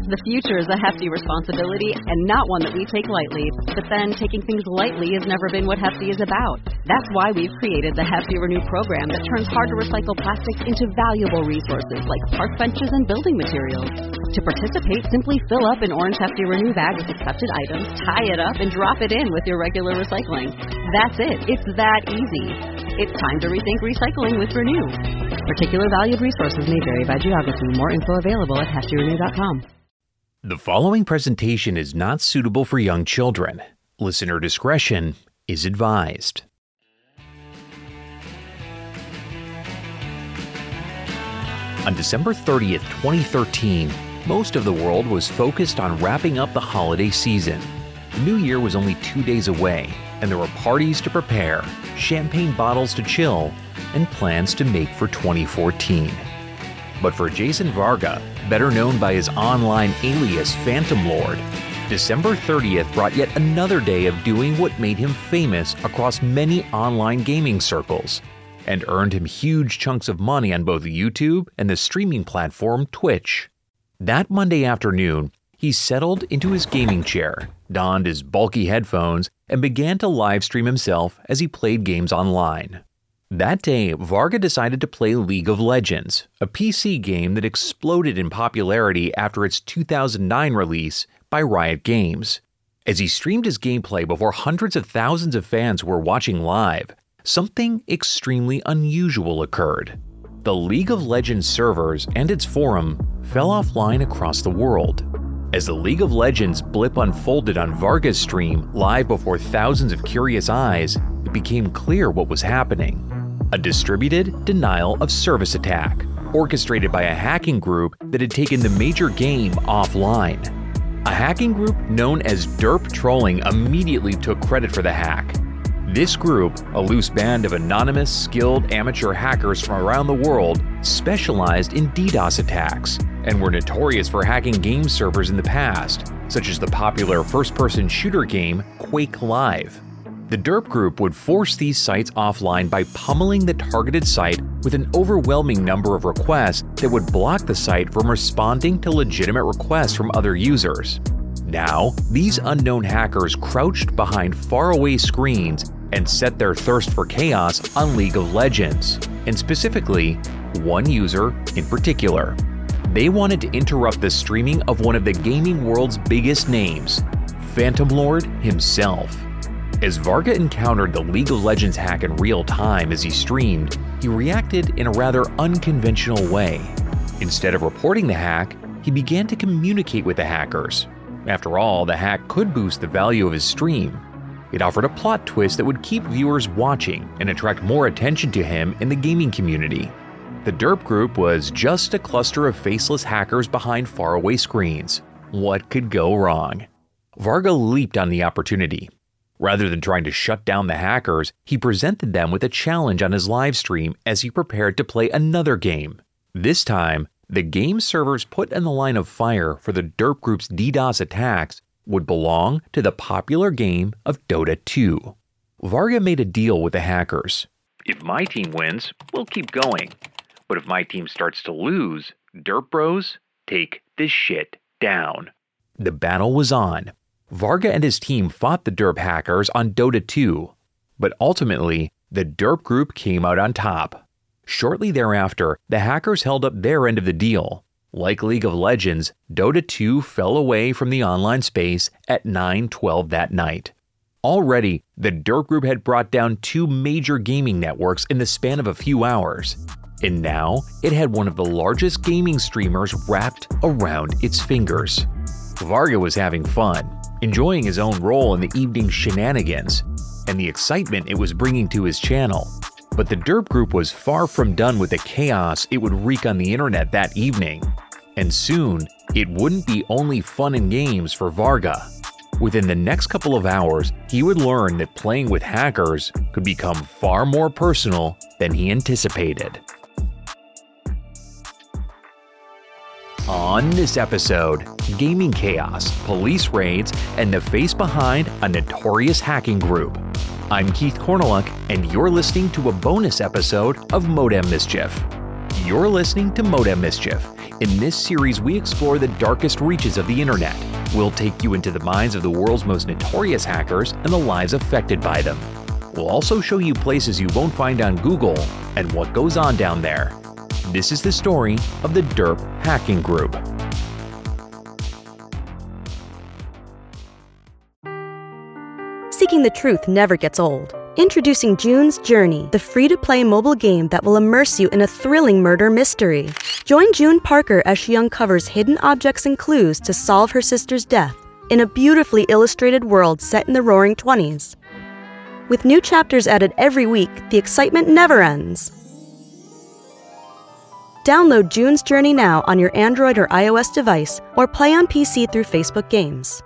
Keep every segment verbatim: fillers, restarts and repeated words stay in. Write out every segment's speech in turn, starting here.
The future is a hefty responsibility and not one that we take lightly. But then, taking things lightly has never been what Hefty is about. That's why we've created the Hefty Renew program that turns hard-to-recycle plastics into valuable resources like park benches and building materials. To participate, simply fill up an orange Hefty Renew bag with accepted items, tie it up, and drop it in with your regular recycling. That's it. It's that easy. It's time to rethink recycling with Renew. Particular valued resources may vary by geography. More info available at hefty renew dot com. The following presentation is not suitable for young children. Listener discretion is advised. On December thirtieth, twenty thirteen, most of the world was focused on wrapping up the holiday season. The new year was only two days away, and there were parties to prepare, champagne bottles to chill, and plans to make for twenty fourteen. But for Jason Varga, better known by his online alias Phantom Lord, December thirtieth brought yet another day of doing what made him famous across many online gaming circles, and earned him huge chunks of money on both YouTube and the streaming platform Twitch. That Monday afternoon, he settled into his gaming chair, donned his bulky headphones, and began to live stream himself as he played games online. That day, Varga decided to play League of Legends, a P C game that exploded in popularity after its two thousand nine release by Riot Games. As he streamed his gameplay before hundreds of thousands of fans were watching live, something extremely unusual occurred. The League of Legends servers and its forum fell offline across the world. As the League of Legends blip unfolded on Varga's stream live before thousands of curious eyes, it became clear what was happening. A distributed denial of service attack, orchestrated by a hacking group that had taken the major game offline. A hacking group known as Derp Trolling immediately took credit for the hack. This group, a loose band of anonymous, skilled amateur hackers from around the world, specialized in DDoS attacks and were notorious for hacking game servers in the past, such as the popular first-person shooter game Quake Live. The Derp Group would force these sites offline by pummeling the targeted site with an overwhelming number of requests that would block the site from responding to legitimate requests from other users. Now, these unknown hackers crouched behind faraway screens and set their thirst for chaos on League of Legends, and specifically, one user in particular. They wanted to interrupt the streaming of one of the gaming world's biggest names, Phantom Lord himself. As Varga encountered the League of Legends hack in real time as he streamed, he reacted in a rather unconventional way. Instead of reporting the hack, he began to communicate with the hackers. After all, the hack could boost the value of his stream. It offered a plot twist that would keep viewers watching and attract more attention to him in the gaming community. The Derp Group was just a cluster of faceless hackers behind faraway screens. What could go wrong? Varga leaped on the opportunity. Rather than trying to shut down the hackers, he presented them with a challenge on his live stream as he prepared to play another game. This time, the game servers put in the line of fire for the Derp Group's DDoS attacks would belong to the popular game of Dota two. Varga made a deal with the hackers. If my team wins, we'll keep going. But if my team starts to lose, Derp Bros, take this shit down. The battle was on. Varga and his team fought the Derp hackers on Dota two, but ultimately, the Derp Group came out on top. Shortly thereafter, the hackers held up their end of the deal. Like League of Legends, Dota two fell away from the online space at nine twelve that night. Already, the Derp Group had brought down two major gaming networks in the span of a few hours, and now it had one of the largest gaming streamers wrapped around its fingers. Varga was having fun, enjoying his own role in the evening shenanigans, and the excitement it was bringing to his channel. But the Derp Group was far from done with the chaos it would wreak on the internet that evening. And soon, it wouldn't be only fun and games for Varga. Within the next couple of hours, he would learn that playing with hackers could become far more personal than he anticipated. On this episode, gaming chaos, police raids, and the face behind a notorious hacking group. I'm Keith Korneluk, and you're listening to a bonus episode of Modem Mischief. You're listening to Modem Mischief. In this series, we explore the darkest reaches of the internet. We'll take you into the minds of the world's most notorious hackers and the lives affected by them. We'll also show you places you won't find on Google and what goes on down there. This is the story of the Derp Hacking Group. Seeking the truth never gets old. Introducing June's Journey, the free-to-play mobile game that will immerse you in a thrilling murder mystery. Join June Parker as she uncovers hidden objects and clues to solve her sister's death in a beautifully illustrated world set in the Roaring Twenties. With new chapters added every week, the excitement never ends. Download June's Journey now on your Android or iOS device, or play on P C through Facebook Games.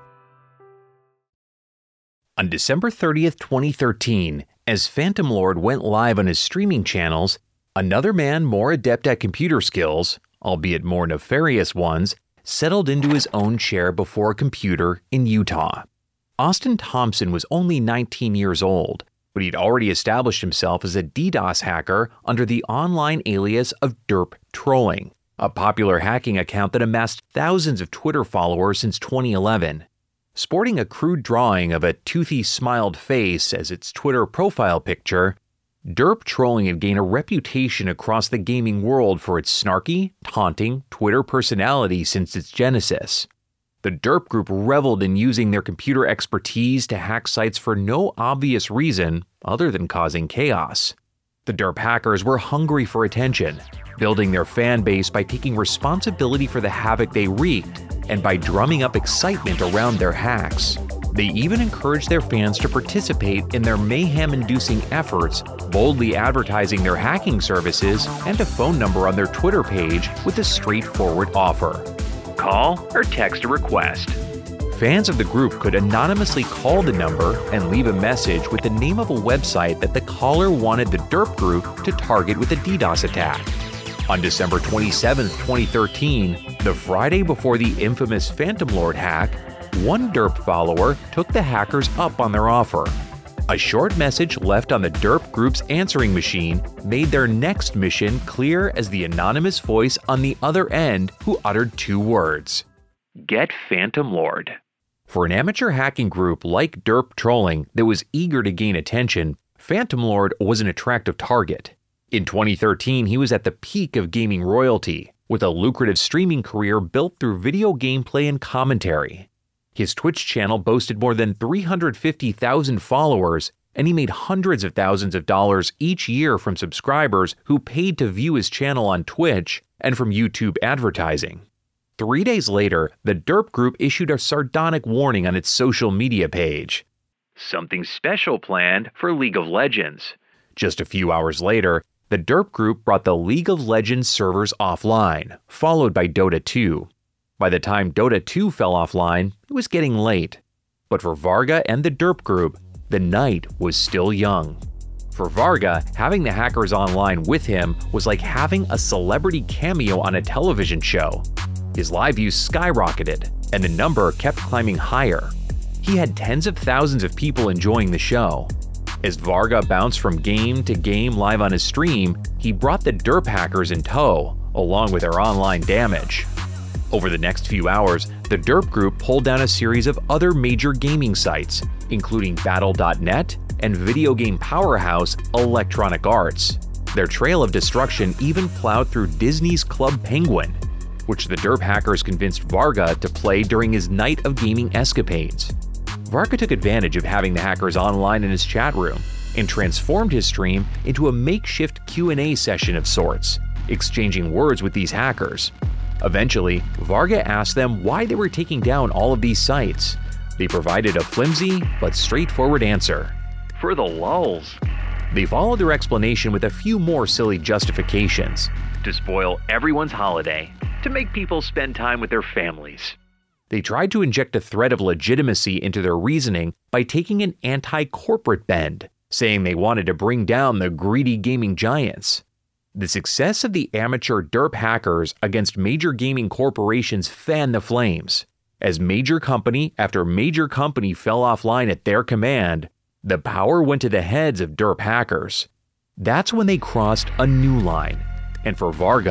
On December thirtieth, twenty thirteen, as Phantom Lord went live on his streaming channels, another man more adept at computer skills, albeit more nefarious ones, settled into his own chair before a computer in Utah. Austin Thompson was only nineteen years old, but he'd already established himself as a DDoS hacker under the online alias of Derp Trolling, a popular hacking account that amassed thousands of Twitter followers since twenty eleven. Sporting a crude drawing of a toothy smiled face as its Twitter profile picture, Derp Trolling had gained a reputation across the gaming world for its snarky, taunting Twitter personality since its genesis. The Derp Group reveled in using their computer expertise to hack sites for no obvious reason other than causing chaos. The Derp hackers were hungry for attention, building their fan base by taking responsibility for the havoc they wreaked and by drumming up excitement around their hacks. They even encouraged their fans to participate in their mayhem-inducing efforts, boldly advertising their hacking services and a phone number on their Twitter page with a straightforward offer. Call or text a request. Fans of the group could anonymously call the number and leave a message with the name of a website that the caller wanted the Derp Group to target with a DDoS attack. On December twenty-seventh, twenty thirteen, the Friday before the infamous Phantom Lord hack, one Derp follower took the hackers up on their offer. A short message left on the Derp Group's answering machine made their next mission clear as the anonymous voice on the other end who uttered two words: "Get Phantom Lord." For an amateur hacking group like Derp Trolling that was eager to gain attention, Phantom Lord was an attractive target. In twenty thirteen, he was at the peak of gaming royalty, with a lucrative streaming career built through video gameplay and commentary. His Twitch channel boasted more than three hundred fifty thousand followers, and he made hundreds of thousands of dollars each year from subscribers who paid to view his channel on Twitch and from YouTube advertising. Three days later, the Derp Group issued a sardonic warning on its social media page. Something special planned for League of Legends. Just a few hours later, the Derp Group brought the League of Legends servers offline, followed by Dota two. By the time Dota two fell offline, it was getting late. But for Varga and the Derp Group, the night was still young. For Varga, having the hackers online with him was like having a celebrity cameo on a television show. His live views skyrocketed, and the number kept climbing higher. He had tens of thousands of people enjoying the show. As Varga bounced from game to game live on his stream, he brought the Derp hackers in tow, along with their online damage. Over the next few hours, the Derp Group pulled down a series of other major gaming sites, including Battle dot net and video game powerhouse Electronic Arts. Their trail of destruction even plowed through Disney's Club Penguin, which the Derp hackers convinced Varga to play during his night of gaming escapades. Varga took advantage of having the hackers online in his chat room and transformed his stream into a makeshift Q and A session of sorts, exchanging words with these hackers. Eventually, Varga asked them why they were taking down all of these sites. They provided a flimsy but straightforward answer: for the lulz. They followed their explanation with a few more silly justifications: to spoil everyone's holiday, to make people spend time with their families. They tried to inject a thread of legitimacy into their reasoning by taking an anti-corporate bend, saying they wanted to bring down the greedy gaming giants. The success of the amateur Derp hackers against major gaming corporations fanned the flames. As major company after major company fell offline at their command, the power went to the heads of Derp hackers. That's when they crossed a new line, and for Varga,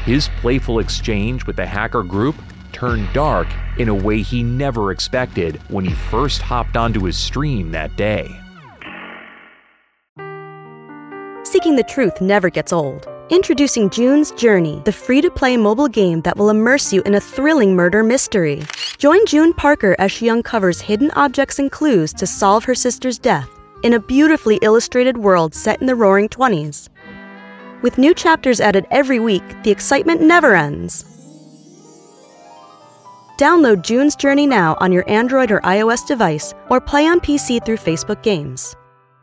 His playful exchange with the hacker group turned dark in a way he never expected when he first hopped onto his stream that day. Seeking the truth never gets old. Introducing June's Journey, the free-to-play mobile game that will immerse you in a thrilling murder mystery. Join June Parker as she uncovers hidden objects and clues to solve her sister's death in a beautifully illustrated world set in the Roaring Twenties. With new chapters added every week, the excitement never ends. Download June's Journey now on your Android or iOS device, or play on P C through Facebook Games.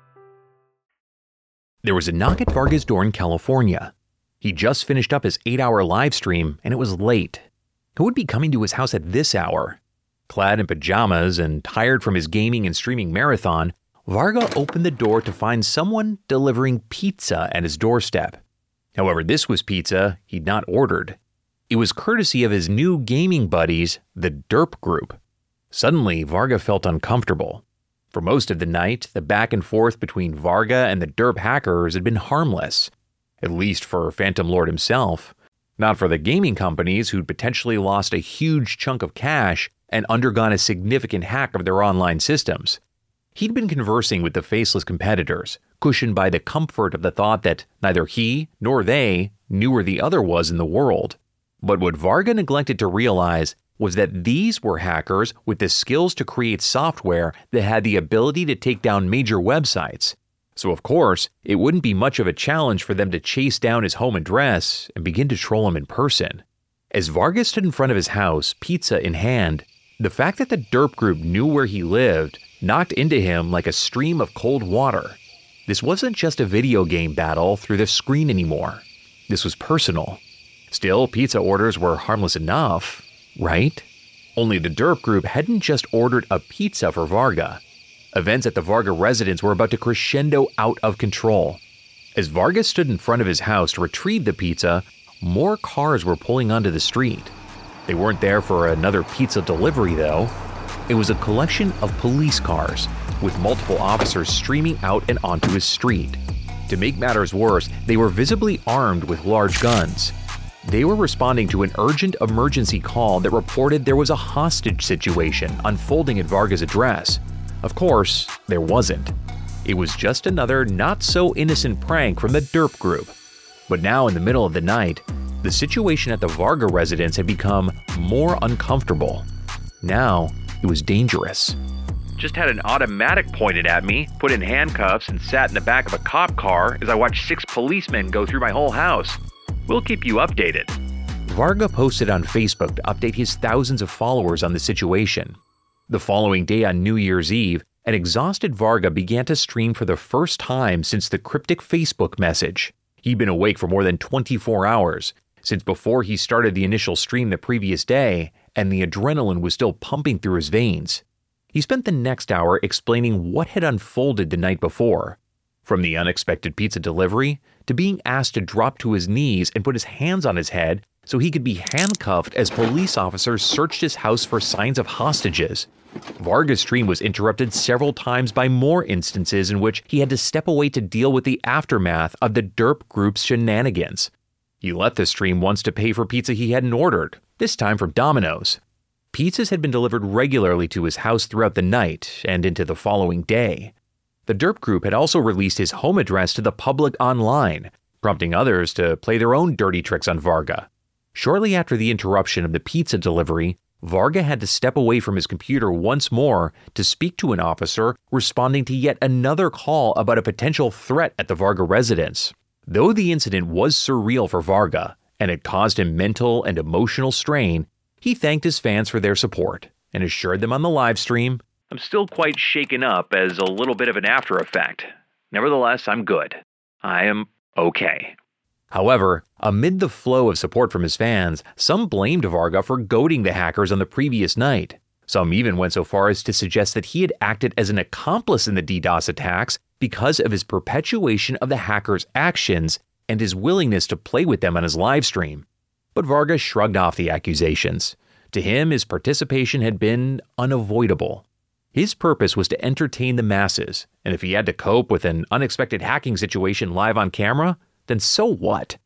There was a knock at Varga's door in California. He just finished up his eight-hour live stream, and it was late. Who would be coming to his house at this hour? Clad in pajamas and tired from his gaming and streaming marathon, Varga opened the door to find someone delivering pizza at his doorstep. However, this was pizza he'd not ordered. It was courtesy of his new gaming buddies, the Derp Group. Suddenly, Varga felt uncomfortable. For most of the night, the back and forth between Varga and the Derp hackers had been harmless. At least for Phantom Lord himself. Not for the gaming companies who'd potentially lost a huge chunk of cash and undergone a significant hack of their online systems. He'd been conversing with the faceless competitors, cushioned by the comfort of the thought that neither he nor they knew where the other was in the world. But what Varga neglected to realize was that these were hackers with the skills to create software that had the ability to take down major websites. So of course, it wouldn't be much of a challenge for them to chase down his home address and begin to troll him in person. As Varga stood in front of his house, pizza in hand, the fact that the Derp Group knew where he lived knocked into him like a stream of cold water. This wasn't just a video game battle through the screen anymore. This was personal. Still, pizza orders were harmless enough, right? Only the Derp Group hadn't just ordered a pizza for Varga. Events at the Varga residence were about to crescendo out of control. As Varga stood in front of his house to retrieve the pizza, more cars were pulling onto the street. They weren't there for another pizza delivery, though. It was a collection of police cars, with multiple officers streaming out and onto his street. To make matters worse, they were visibly armed with large guns. They were responding to an urgent emergency call that reported there was a hostage situation unfolding at Varga's address. Of course, there wasn't. It was just another not-so-innocent prank from the Derp Group. But now, in the middle of the night, the situation at the Varga residence had become more uncomfortable. Now, it was dangerous. Just had an automatic pointed at me, put in handcuffs, and sat in the back of a cop car as I watched six policemen go through my whole house. We'll keep you updated. Varga posted on Facebook to update his thousands of followers on the situation. The following day on New Year's Eve, an exhausted Varga began to stream for the first time since the cryptic Facebook message. He'd been awake for more than twenty-four hours, since before he started the initial stream the previous day, and the adrenaline was still pumping through his veins. He spent the next hour explaining what had unfolded the night before. From the unexpected pizza delivery, to being asked to drop to his knees and put his hands on his head so he could be handcuffed as police officers searched his house for signs of hostages. Varga's stream was interrupted several times by more instances in which he had to step away to deal with the aftermath of the Derp Group's shenanigans. He left the stream once to pay for pizza he hadn't ordered, this time from Domino's. Pizzas had been delivered regularly to his house throughout the night and into the following day. The Derp Group had also released his home address to the public online, prompting others to play their own dirty tricks on Varga. Shortly after the interruption of the pizza delivery, Varga had to step away from his computer once more to speak to an officer responding to yet another call about a potential threat at the Varga residence. Though the incident was surreal for Varga and it caused him mental and emotional strain, he thanked his fans for their support and assured them on the live stream, "I'm still quite shaken up as a little bit of an after effect. Nevertheless, I'm good. I am okay." However, amid the flow of support from his fans, some blamed Varga for goading the hackers on the previous night. Some even went so far as to suggest that he had acted as an accomplice in the DDoS attacks because of his perpetuation of the hackers' actions and his willingness to play with them on his live stream. But Varga shrugged off the accusations. To him, his participation had been unavoidable. His purpose was to entertain the masses, and if he had to cope with an unexpected hacking situation live on camera, then so what?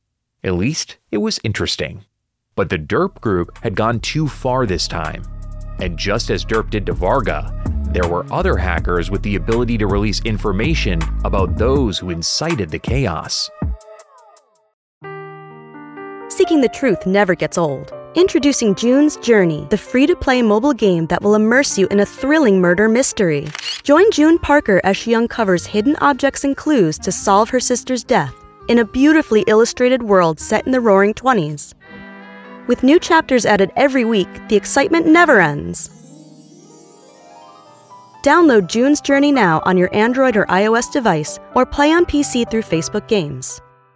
At least, it was interesting. But the Derp Group had gone too far this time. And just as Derp did to Varga, there were other hackers with the ability to release information about those who incited the chaos. Seeking the truth never gets old. Introducing June's Journey, the free-to-play mobile game that will immerse you in a thrilling murder mystery. Join June Parker as she uncovers hidden objects and clues to solve her sister's death in a beautifully illustrated world set in the Roaring Twenties. With new chapters added every week, the excitement never ends. Download June's Journey now on your Android or iOS device, or play on P C through Facebook Games.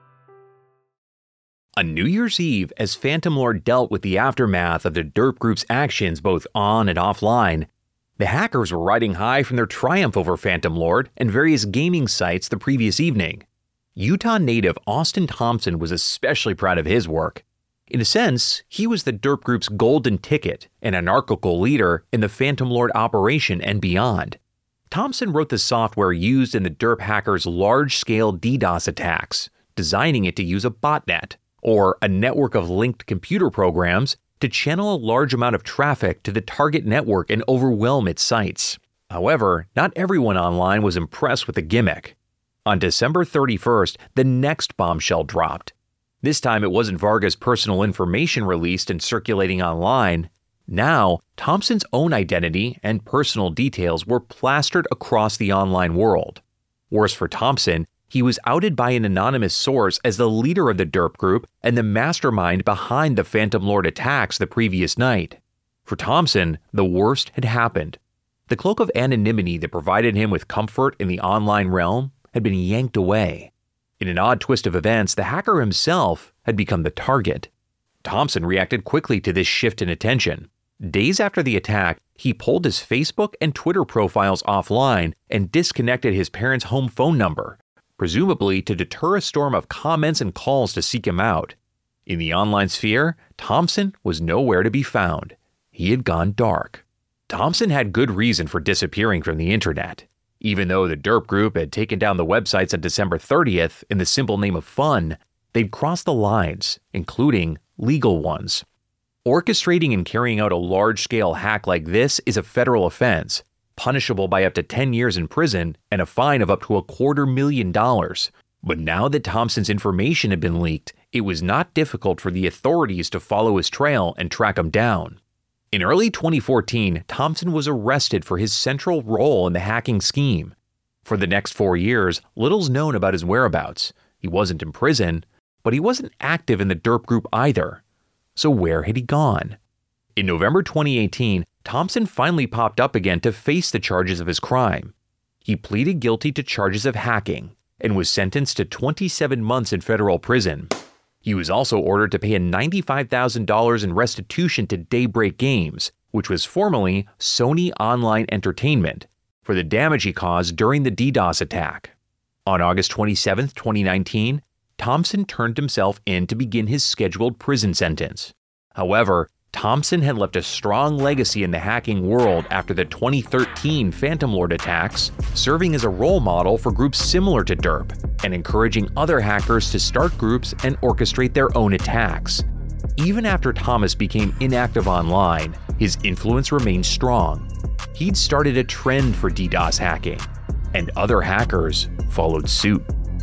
On New Year's Eve, as Phantom Lord dealt with the aftermath of the Derp Group's actions both on and offline, the hackers were riding high from their triumph over Phantom Lord and various gaming sites the previous evening. Utah native Austin Thompson was especially proud of his work. In a sense, he was the Derp Group's golden ticket, an anarchical leader in the Phantom Lord operation and beyond. Thompson wrote the software used in the Derp hackers' large-scale DDoS attacks, designing it to use a botnet, or a network of linked computer programs, to channel a large amount of traffic to the target network and overwhelm its sites. However, not everyone online was impressed with the gimmick. On December thirty-first, the next bombshell dropped. This time it wasn't Varga's personal information released and circulating online. Now, Thompson's own identity and personal details were plastered across the online world. Worse for Thompson, he was outed by an anonymous source as the leader of the Derp Group and the mastermind behind the Phantom Lord attacks the previous night. For Thompson, the worst had happened. The cloak of anonymity that provided him with comfort in the online realm had been yanked away. In an odd twist of events, the hacker himself had become the target. Thompson reacted quickly to this shift in attention. Days after the attack, he pulled his Facebook and Twitter profiles offline and disconnected his parents' home phone number, presumably to deter a storm of comments and calls to seek him out. In the online sphere, Thompson was nowhere to be found. He had gone dark. Thompson had good reason for disappearing from the internet. Even though the Derp Group had taken down the websites on December thirtieth in the simple name of fun, they'd crossed the lines, including legal ones. Orchestrating and carrying out a large-scale hack like this is a federal offense, punishable by up to ten years in prison and a fine of up to a quarter million dollars. But now that Thompson's information had been leaked, it was not difficult for the authorities to follow his trail and track him down. In early twenty fourteen, Thompson was arrested for his central role in the hacking scheme. For the next four years, little's known about his whereabouts. He wasn't in prison, but he wasn't active in the Derp Group either. So where had he gone? In November twenty eighteen, Thompson finally popped up again to face the charges of his crime. He pleaded guilty to charges of hacking and was sentenced to twenty-seven months in federal prison. He was also ordered to pay a ninety-five thousand dollars in restitution to Daybreak Games, which was formerly Sony Online Entertainment, for the damage he caused during the DDoS attack. On August twenty-seventh, twenty nineteen, Thompson turned himself in to begin his scheduled prison sentence. However, Thompson had left a strong legacy in the hacking world after the twenty thirteen Phantom Lord attacks, serving as a role model for groups similar to Derp and encouraging other hackers to start groups and orchestrate their own attacks. Even after Thomas became inactive online, his influence remained strong. He'd started a trend for DDoS hacking, and other hackers followed suit.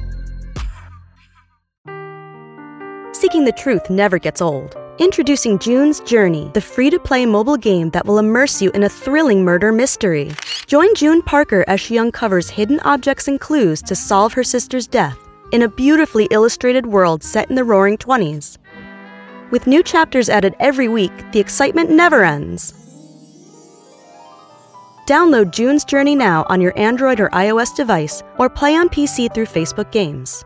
Seeking the truth never gets old. Introducing June's Journey, the free-to-play mobile game that will immerse you in a thrilling murder mystery. Join June Parker as she uncovers hidden objects and clues to solve her sister's death in a beautifully illustrated world set in the Roaring Twenties. With new chapters added every week, the excitement never ends. Download June's Journey now on your Android or iOS device, or play on P C through Facebook Games.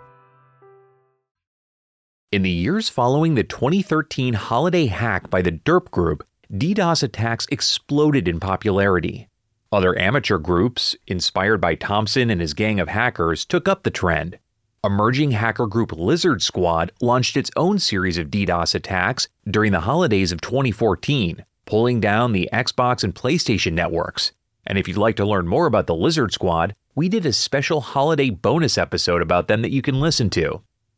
In the years following the twenty thirteen holiday hack by the Derp Group, DDoS attacks exploded in popularity. Other amateur groups, inspired by Thompson and his gang of hackers, took up the trend. Emerging hacker group Lizard Squad launched its own series of DDoS attacks during the holidays of twenty fourteen, pulling down the Xbox and PlayStation networks. And if you'd like to learn more about the Lizard Squad, we did a special holiday bonus episode about them that you can listen to.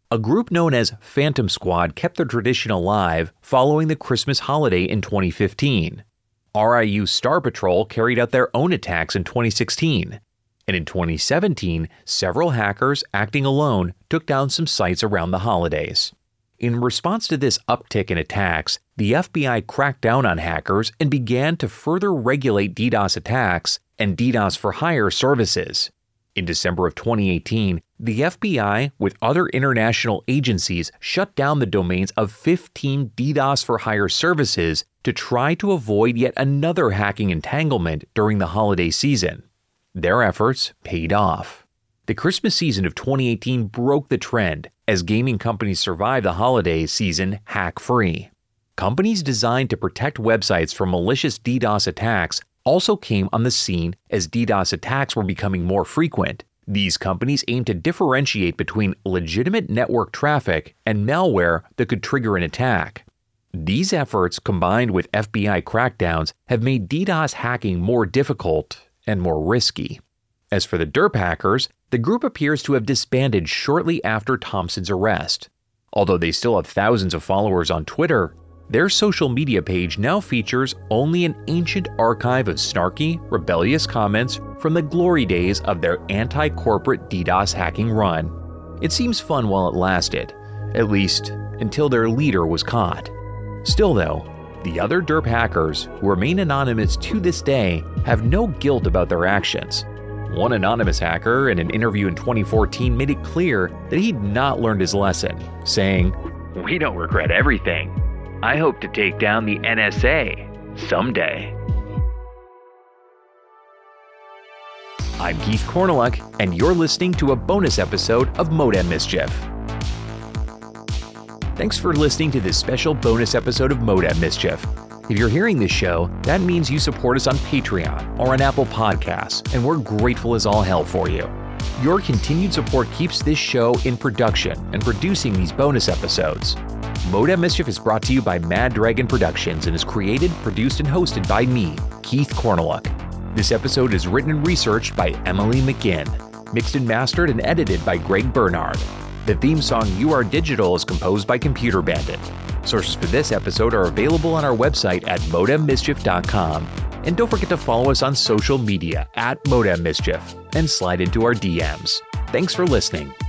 A group known as Phantom Squad kept their tradition alive following the Christmas holiday in twenty fifteen. R I U Star Patrol carried out their own attacks in twenty sixteen. And in twenty seventeen, several hackers acting alone took down some sites around the holidays. In response to this uptick in attacks, the F B I cracked down on hackers and began to further regulate DDoS attacks and DDoS for hire services. In December of twenty eighteen, the F B I, with other international agencies, shut down the domains of fifteen DDoS for hire services to try to avoid yet another hacking entanglement during the holiday season. Their efforts paid off. The Christmas season of twenty eighteen broke the trend as gaming companies survived the holiday season hack-free. Companies designed to protect websites from malicious DDoS attacks also came on the scene as DDoS attacks were becoming more frequent. These companies aimed to differentiate between legitimate network traffic and malware that could trigger an attack. These efforts, combined with F B I crackdowns, have made DDoS hacking more difficult and more risky. As for the derp hackers, the group appears to have disbanded shortly after Thompson's arrest. Although they still have thousands of followers on Twitter, their social media page now features only an ancient archive of snarky, rebellious comments from the glory days of their anti-corporate DDoS hacking run. It seems fun while it lasted, at least until their leader was caught. Still though, the other derp hackers, who remain anonymous to this day, have no guilt about their actions. One anonymous hacker in an interview in twenty fourteen made it clear that he'd not learned his lesson, saying, "We don't regret everything. I hope to take down the N S A someday." I'm Keith Korneluk, and you're listening to a bonus episode of Modem Mischief. Thanks for listening to this special bonus episode of Modem Mischief. If you're hearing this show, that means you support us on Patreon or on Apple Podcasts, and we're grateful as all hell for you. Your continued support keeps this show in production and producing these bonus episodes. Modem Mischief is brought to you by Mad Dragon Productions and is created, produced, and hosted by me, Keith Korneluk. This episode is written and researched by Emily McGinn, mixed and mastered and edited by Greg Bernard. The theme song You Are Digital is composed by Computer Bandit. Sources for this episode are available on our website at modem mischief dot com. And don't forget to follow us on social media at Modem Mischief and slide into our D Ms. Thanks for listening.